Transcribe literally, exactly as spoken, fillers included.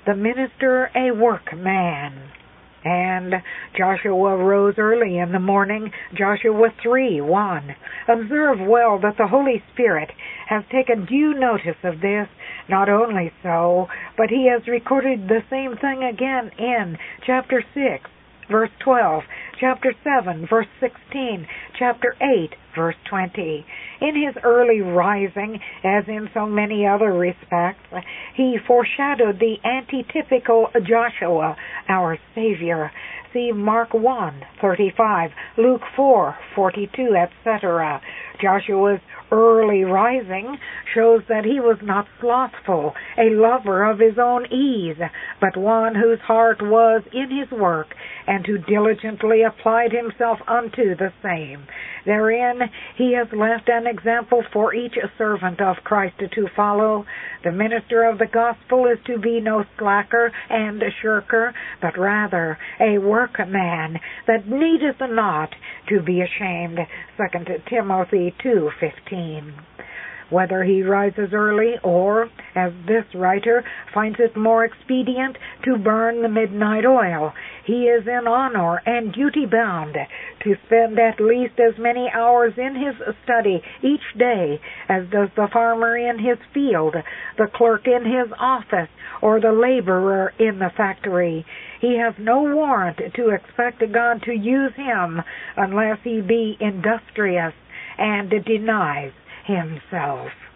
the minister a workman. And Joshua rose early in the morning, Joshua three one. Observe well that the Holy Spirit has taken due notice of this. Not only so, but he has recorded the same thing again in chapter six, verse twelve, chapter seven, verse sixteen, chapter eight, verse twenty. In his early rising, as in so many other respects, he foreshadowed the antitypical Joshua, our Savior. See Mark one thirty-five, Luke four forty-two, et cetera. Joshua's early rising shows that he was not slothful, a lover of his own ease, but one whose heart was in his work, and who diligently applied himself unto the same. Therein he has left an example for each servant of Christ to follow. The minister of the gospel is to be no slacker and shirker, but rather a workman that needeth not to be ashamed. Second Timothy two fifteen. Whether he rises early or, as this writer finds it more expedient, to burn the midnight oil, he is in honor and duty bound to spend at least as many hours in his study each day as does the farmer in his field, the clerk in his office, or the laborer in the factory. He has no warrant to expect God to use him unless he be industrious and denies himself.